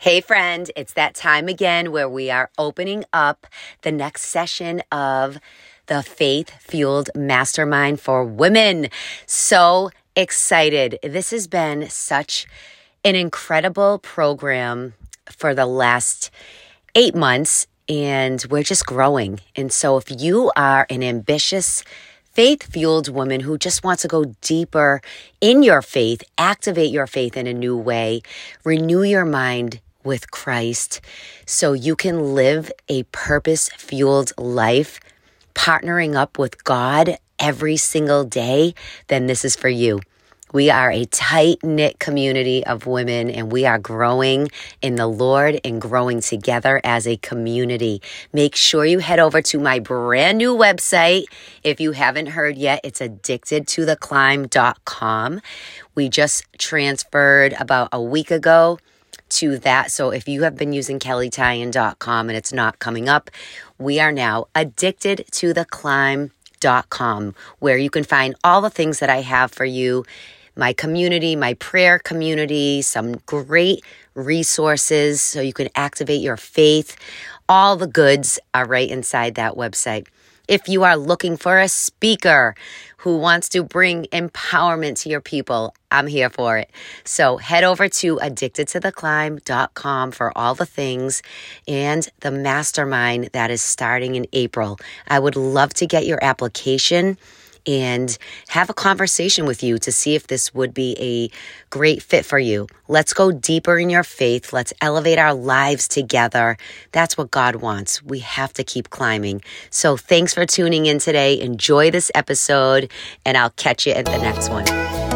Hey friend, it's that time again where we are opening up the next session of the Faith Fueled Mastermind for Women. So excited. This has been such an incredible program for the last 8 months, and we're just growing. And so if you are an ambitious faith-fueled woman who just wants to go deeper in your faith, activate your faith in a new way, renew your mind with Christ so you can live a purpose-fueled life, partnering up with God every single day, then this is for you. We are a tight-knit community of women, and we are growing in the Lord and growing together as a community. Make sure you head over to my brand new website. If you haven't heard yet, it's addictedtotheclimb.com. We just transferred about a week ago to that. So if you have been using kellytyan.com and it's not coming up, we are now addictedtotheclimb.com, where you can find all the things that I have for you, my community, my prayer community, some great resources so you can activate your faith. All the goods are right inside that website. If you are looking for a speaker who wants to bring empowerment to your people, I'm here for it. So head over to addictedtotheclimb.com for all the things and the mastermind that is starting in April. I would love to get your application and have a conversation with you to see if this would be a great fit for you. Let's go deeper in your faith. Let's elevate our lives together. That's what God wants. We have to keep climbing. So thanks for tuning in today. Enjoy this episode, and I'll catch you at the next one.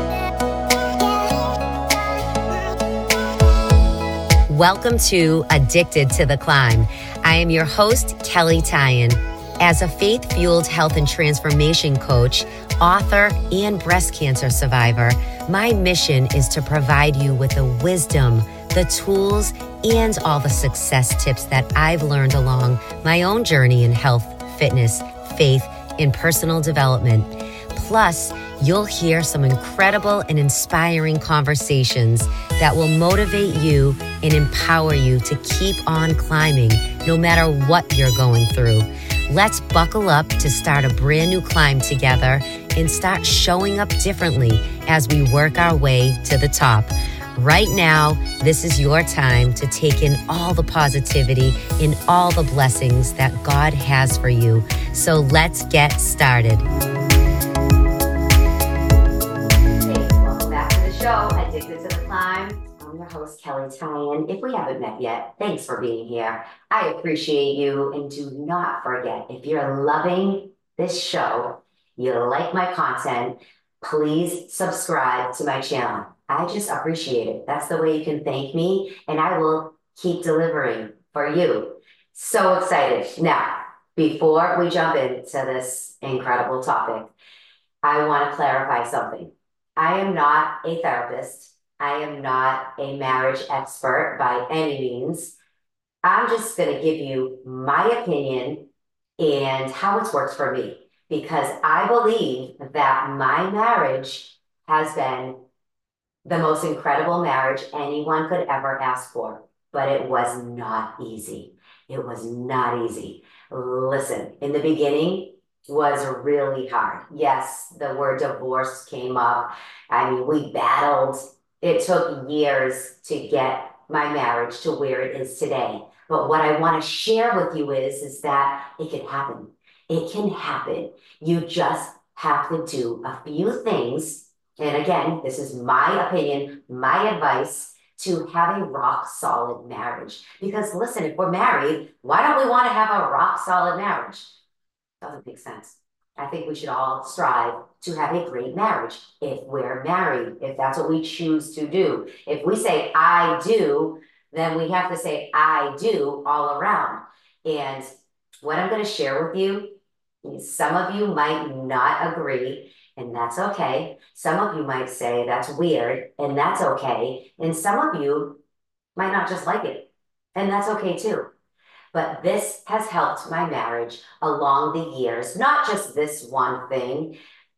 Welcome to Addicted to the Climb. I am your host, Kelly Tyan. As a faith-fueled health and transformation coach, author, and breast cancer survivor, my mission is to provide you with the wisdom, the tools, and all the success tips that I've learned along my own journey in health, fitness, faith, and personal development. Plus, you'll hear some incredible and inspiring conversations that will motivate you and empower you to keep on climbing no matter what you're going through. Let's buckle up to start a brand new climb together and start showing up differently as we work our way to the top. Right now, this is your time to take in all the positivity and all the blessings that God has for you. So let's get started. Hey, welcome back to the show, Addicted to the Climb. I'm your host, Kelly Tyan. If we haven't met yet, thanks for being here. I appreciate you, and do not forget, if you're loving this show, you like my content, please subscribe to my channel. I just appreciate it. That's the way you can thank me, and I will keep delivering for you. So excited. Now, before we jump into this incredible topic, I want to clarify something. I am not a therapist. I am not a marriage expert by any means. I'm just going to give you my opinion and how it's worked for me, because I believe that my marriage has been the most incredible marriage anyone could ever ask for, but it was not easy. It was not easy. Listen, in the beginning was really hard. Yes, the word divorce came up. I mean, we battled. It took years to get my marriage to where it is today. But what I want to share with you is that it can happen. It can happen. You just have to do a few things. And again, this is my opinion, my advice to have a rock solid marriage. Because listen, if we're married, why don't we want to have a rock solid marriage? Doesn't make sense. I think we should all strive to have a great marriage if we're married, if that's what we choose to do. If we say, I do, then we have to say, I do all around. And what I'm going to share with you, some of you might not agree, and that's okay. Some of you might say that's weird, and that's okay. And some of you might not just like it, and that's okay too. But this has helped my marriage along the years, not just this one thing.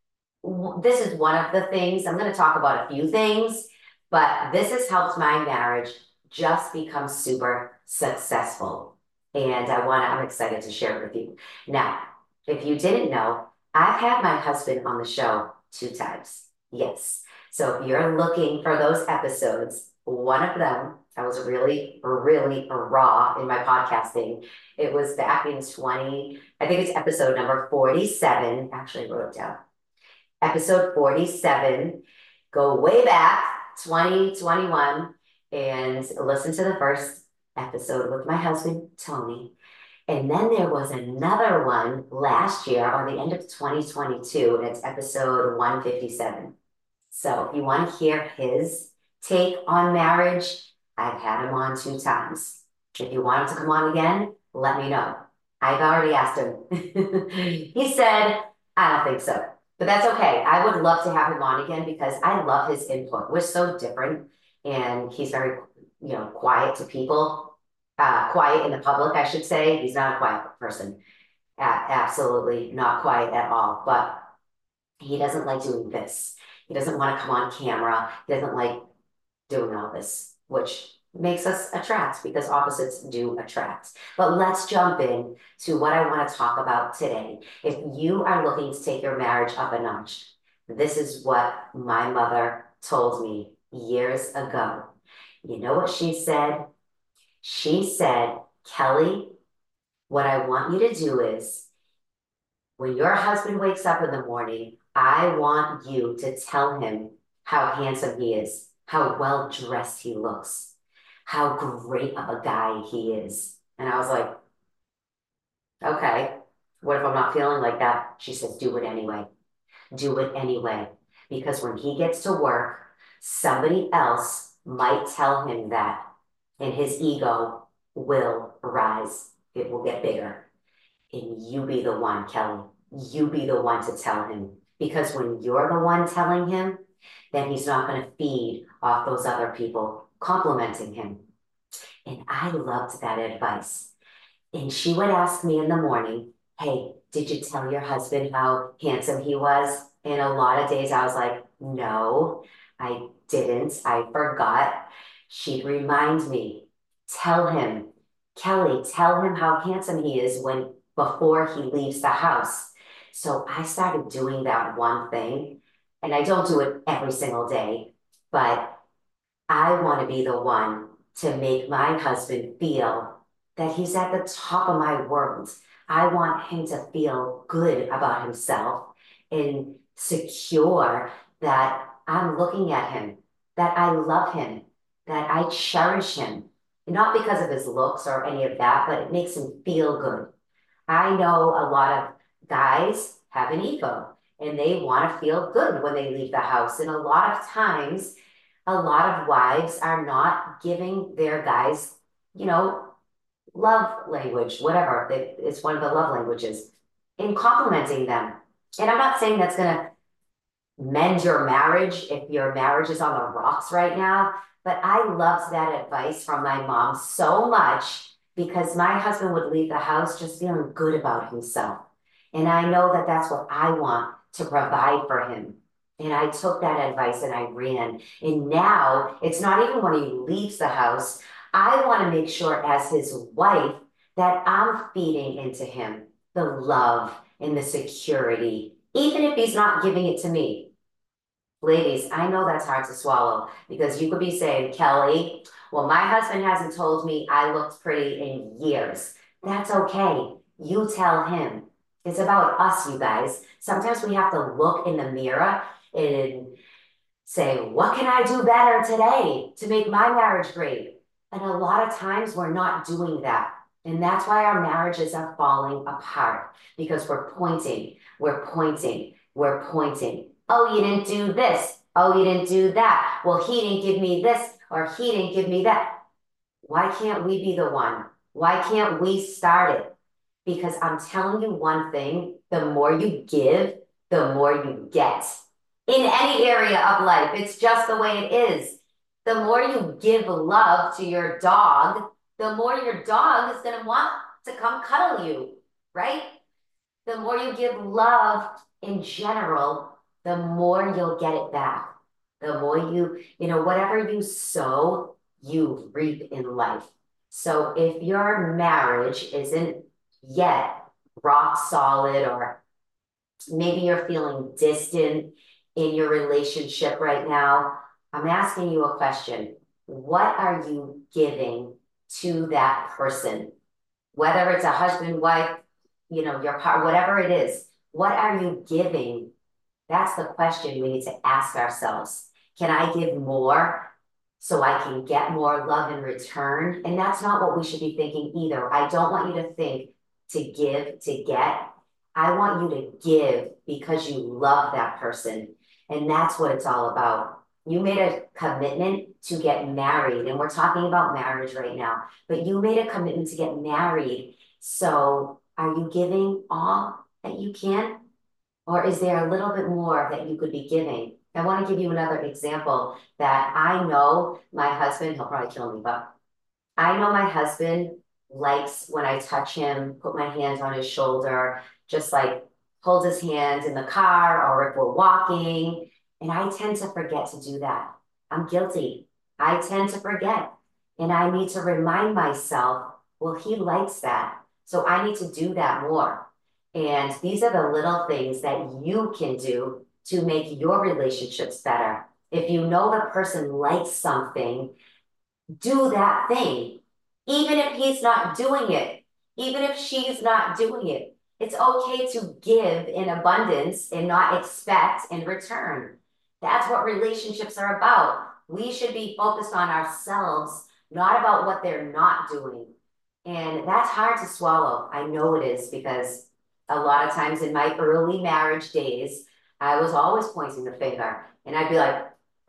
This is one of the things. I'm going to talk about a few things, but this has helped my marriage just become super successful. And I'm excited to share it with you. Now, if you didn't know, I've had my husband on the show 2 times. Yes. So if you're looking for those episodes, one of them, I was really, really raw in my podcasting. It was back in I think it's episode number 47. Actually, I wrote it down. Episode 47. Go way back, 2021, and listen to the first episode with my husband, Tony. And then there was another one last year on the end of 2022, and it's episode 157. So if you want to hear his take on marriage, I've had him on 2 times. If you want him to come on again, let me know. I've already asked him. He said, I don't think so. But that's okay. I would love to have him on again because I love his input. We're so different, and he's very, quiet to people, quiet in the public, I should say. He's not a quiet person. Absolutely not quiet at all. But he doesn't like doing this. He doesn't want to come on camera. He doesn't like doing all this, which makes us attract because opposites do attract. But let's jump in to what I want to talk about today. If you are looking to take your marriage up a notch, this is what my mother told me years ago. You know what she said? She said, Kelly, what I want you to do is when your husband wakes up in the morning, I want you to tell him how handsome he is, how well dressed he looks, how great of a guy he is. And I was like, okay, what if I'm not feeling like that? She says, do it anyway. Do it anyway. Because when he gets to work, somebody else might tell him that, and his ego will rise. It will get bigger. And you be the one, Kelly. You be the one to tell him. Because when you're the one telling him, then he's not going to feed off those other people complimenting him. And I loved that advice. And she would ask me in the morning, hey, did you tell your husband how handsome he was? And a lot of days I was like, no, I didn't. I forgot. She'd remind me, tell him, Kelly, tell him how handsome he is before he leaves the house. So I started doing that one thing, and I don't do it every single day, but I want to be the one to make my husband feel that he's at the top of my world. I want him to feel good about himself and secure that I'm looking at him, that I love him, that I cherish him. Not because of his looks or any of that, but it makes him feel good. I know a lot of guys have an ego and they want to feel good when they leave the house. And a lot of times, a lot of wives are not giving their guys, love language, whatever. It's one of the love languages, in complimenting them. And I'm not saying that's going to mend your marriage if your marriage is on the rocks right now, but I loved that advice from my mom so much because my husband would leave the house just feeling good about himself. And I know that that's what I want to provide for him. And I took that advice and I ran. And now it's not even when he leaves the house. I want to make sure as his wife that I'm feeding into him the love and the security, even if he's not giving it to me. Ladies, I know that's hard to swallow because you could be saying, Kelly, well, my husband hasn't told me I looked pretty in years. That's okay. You tell him. It's about us, you guys. Sometimes we have to look in the mirror and say, what can I do better today to make my marriage great? And a lot of times we're not doing that. And that's why our marriages are falling apart because we're pointing, we're pointing, we're pointing. Oh, you didn't do this. Oh, you didn't do that. Well, he didn't give me this or he didn't give me that. Why can't we be the one? Why can't we start it? Because I'm telling you one thing, the more you give, the more you get. In any area of life, it's just the way it is. The more you give love to your dog, the more your dog is going to want to come cuddle you, right? The more you give love in general, the more you'll get it back. The more whatever you sow, you reap in life. So if your marriage isn't yet rock solid, or maybe you're feeling distant in your relationship right now, I'm asking you a question. What are you giving to that person? Whether it's a husband, wife, your partner, whatever it is, what are you giving? That's the question we need to ask ourselves. Can I give more so I can get more love in return? And that's not what we should be thinking either. I don't want you to think to give to get. I want you to give because you love that person. And that's what it's all about. You made a commitment to get married, and we're talking about marriage right now, but you made a commitment to get married. So are you giving all that you can? Or is there a little bit more that you could be giving? I want to give you another example that I know my husband, he'll probably kill me, but I know my husband likes when I touch him, put my hands on his shoulder, just like hold his hand in the car or if we're walking. And I tend to forget to do that. I'm guilty. I tend to forget. And I need to remind myself, well, he likes that. So I need to do that more. And these are the little things that you can do to make your relationships better. If you know the person likes something, do that thing, even if he's not doing it, even if she's not doing it. It's okay to give in abundance and not expect in return. That's what relationships are about. We should be focused on ourselves, not about what they're not doing. And that's hard to swallow. I know it is, because a lot of times in my early marriage days, I was always pointing the finger, and I'd be like,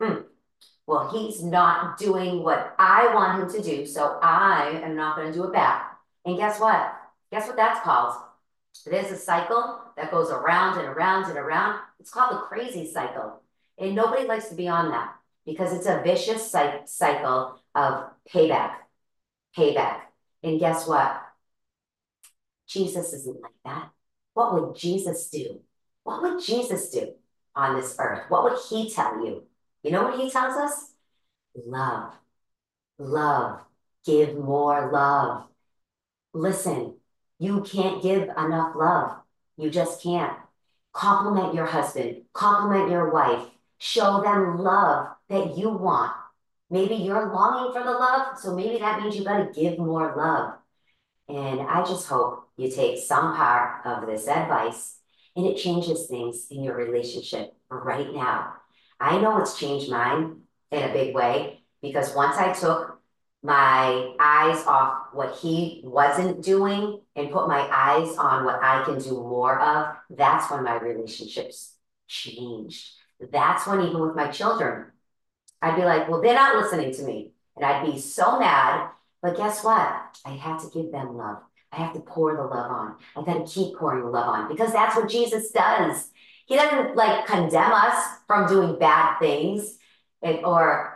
well, he's not doing what I want him to do, so I am not going to do it back. And guess what? Guess what that's called? There's a cycle that goes around and around and around. It's called the crazy cycle. And nobody likes to be on that, because it's a vicious cycle of payback, payback. And guess what? Jesus isn't like that. What would Jesus do? What would Jesus do on this earth? What would he tell you? You know what he tells us? Love, love, give more love. Listen, you can't give enough love. You just can't. Compliment your husband, compliment your wife, show them love that you want. Maybe you're longing for the love, so maybe that means you got to give more love. And I just hope you take some part of this advice and it changes things in your relationship right now. I know it's changed mine in a big way, because once I took my eyes off what he wasn't doing and put my eyes on what I can do more of, that's when my relationships changed. That's when, even with my children, I'd be like, well, they're not listening to me. And I'd be so mad. But guess what? I have to give them love. I have to pour the love on. I got to keep pouring the love on, because that's what Jesus does. He doesn't like condemn us from doing bad things, or,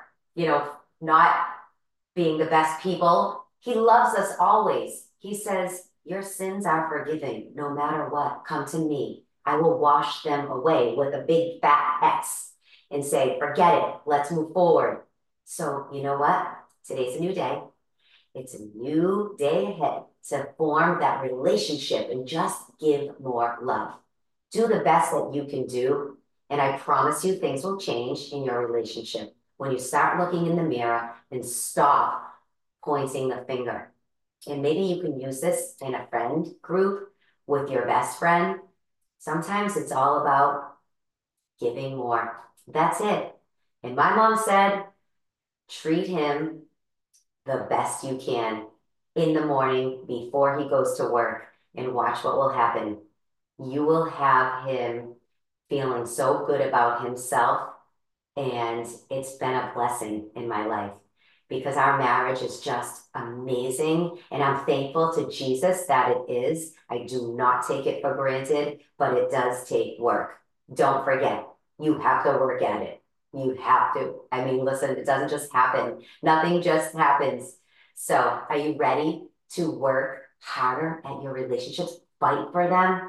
not being the best people. He loves us always. He says, your sins are forgiven no matter what. Come to me. I will wash them away with a big fat X and say, forget it. Let's move forward. So you know what? Today's a new day. It's a new day ahead to form that relationship and just give more love. Do the best that you can do. And I promise you, things will change in your relationship when you start looking in the mirror and stop pointing the finger. And maybe you can use this in a friend group with your best friend. Sometimes it's all about giving more. That's it. And my mom said, treat him the best you can in the morning before he goes to work, and watch what will happen. You will have him feeling so good about himself. And it's been a blessing in my life, because our marriage is just amazing. And I'm thankful to Jesus that it is. I do not take it for granted, but it does take work. Don't forget, you have to work at it. You have to. I mean, listen, it doesn't just happen. Nothing just happens. So are you ready to work harder at your relationships? Fight for them?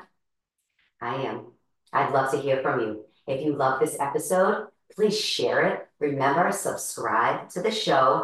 I am. I'd love to hear from you. If you love this episode, please share it. Remember, subscribe to the show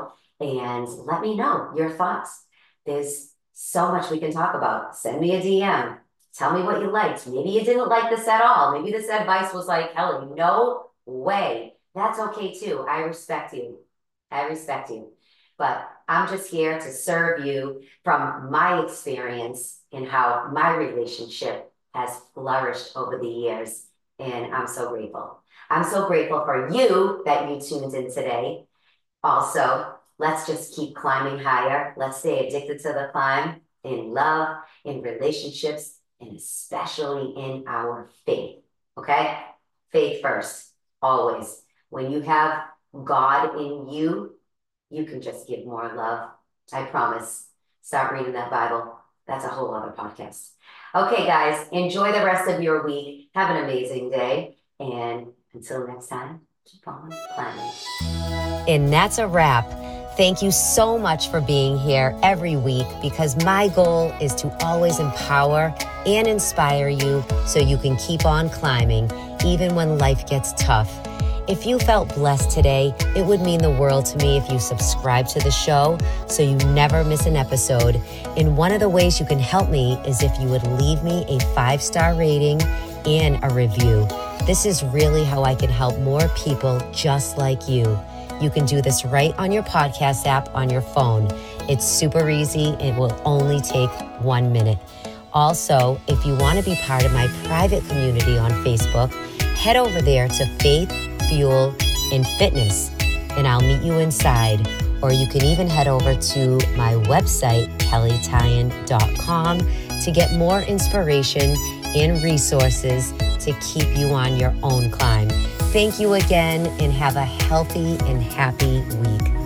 and let me know your thoughts. There's so much we can talk about. Send me a DM. Tell me what you liked. Maybe you didn't like this at all. Maybe this advice was like, Kelly, no way. That's okay too. I respect you. I respect you. But I'm just here to serve you from my experience in how my relationship has flourished over the years. And I'm so grateful. I'm so grateful for you that you tuned in today. Also, let's just keep climbing higher. Let's stay addicted to the climb in love, in relationships, and especially in our faith. Okay? Faith first, always. When you have God in you, you can just give more love. I promise. Start reading that Bible. That's a whole other podcast. Okay, guys, enjoy the rest of your week. Have an amazing day. And until next time, keep on climbing. And that's a wrap. Thank you so much for being here every week, because my goal is to always empower and inspire you so you can keep on climbing even when life gets tough. If you felt blessed today, it would mean the world to me if you subscribe to the show so you never miss an episode. And one of the ways you can help me is if you would leave me a 5-star rating and a review. This is really how I can help more people just like you. You can do this right on your podcast app on your phone. It's super easy. It will only take 1 minute. Also, if you want to be part of my private community on Facebook, head over there to Faith, Fuel, and Fitness, and I'll meet you inside. Or you can even head over to my website, kellytyan.com, to get more inspiration and resources to keep you on your own climb. Thank you again, and have a healthy and happy week.